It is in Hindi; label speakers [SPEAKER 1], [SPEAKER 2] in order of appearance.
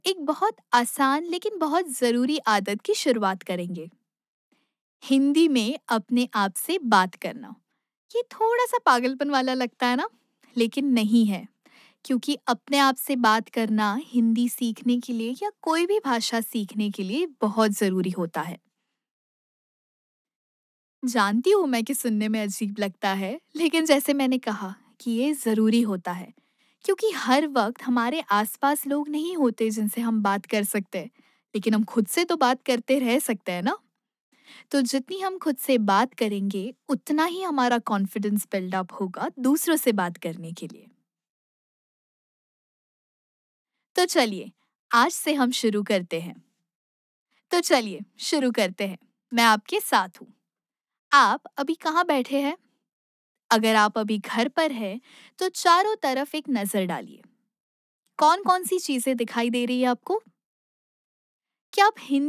[SPEAKER 1] एक बहुत आसान लेकिन बहुत ज़रूरी आदत की शुरुआत करेंगे। हिंदी में अपने आप से बात करना। ये थोड़ा-सा पागलपन वाला लगता है ना? लेकिन नहीं है, क्योंकि अपने आप से बात करना हिंदी सीखने के लिए या कोई भी भाषा सीखने के लिए बहुत ज़रूरी होता है। जानती हूँ मैं कि सुनने में अजीब लगता है, लेकिन जैसे मैंने कहा कि ये ज़रूरी होता है, क्योंकि हर वक़्त हमारे आस-पास लोग नहीं होते जिनसे हम बात कर सकते हैं, लेकिन हम खुद से तो बात करते रह सकते हैं ना? तो जितनी हम खुद से बात करेंगे, उतना ही हमारा कॉन्फिडेंस बिल्ड अप होगा दूसरों से बात करने के लिए। तो चलिए, आज से हम शुरू करते हैं। तो चलिए, शुरू करते हैं। मैं आपके साथ हूँ। आप अभी कहाँ बैठे हैं? अगर आप अभी घर पर हैं, तो चारों तरफ एक नज़र डालिए। कौन-कौन सी चीज़ें दिखाई दे रही है आपको? क्या आप हिंदी